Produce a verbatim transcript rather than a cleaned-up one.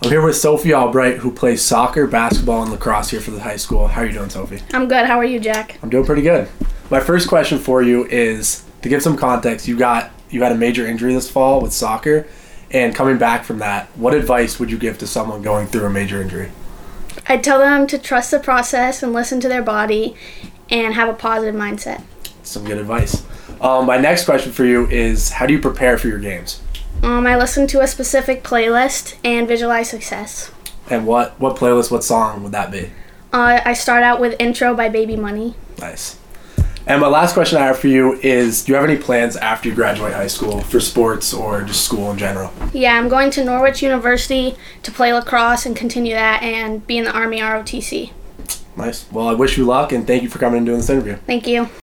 I'm here with Sophie Albright, who plays soccer, basketball, and lacrosse here for the high school. How are you doing, Sophie? I'm good. How are you, Jack? I'm doing pretty good. My first question for you is, to give some context, you got you had a major injury this fall with soccer, and coming back from that, what advice would you give to someone going through a major injury? I'd tell them to trust the process and listen to their body and have a positive mindset. Some good advice. Um, my next question for you is, how do you prepare for your games? Um, I listen to a specific playlist and visualize success. And what, what playlist, what song would that be? Uh, I start out with Intro by Baby Money. Nice. And my last question I have for you is, do you have any plans after you graduate high school for sports or just school in general? Yeah, I'm going to Norwich University to play lacrosse and continue that and be in the Army R O T C. Nice. Well, I wish you luck, and thank you for coming and doing this interview. Thank you.